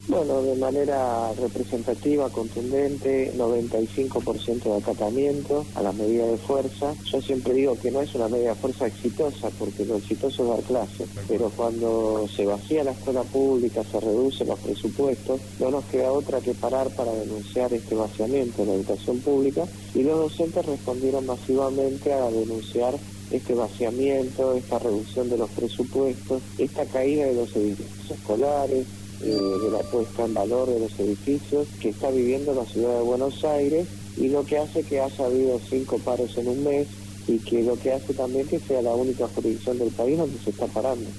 Bueno, de manera representativa, contundente, 95% de acatamiento a las medidas de fuerza. Yo siempre digo que no es una medida de fuerza exitosa, porque lo exitoso es dar clases, pero cuando se vacía la escuela pública, se reducen los presupuestos, no nos queda otra que parar para denunciar este vaciamiento de la educación pública, y los docentes respondieron masivamente a denunciar este vaciamiento, esta reducción de los presupuestos, esta caída de los edificios escolares, de la puesta en valor de los edificios que está viviendo la ciudad de Buenos Aires, y lo que hace que haya habido 5 paros en un mes, y que lo que hace también que sea la única jurisdicción del país donde se está parando.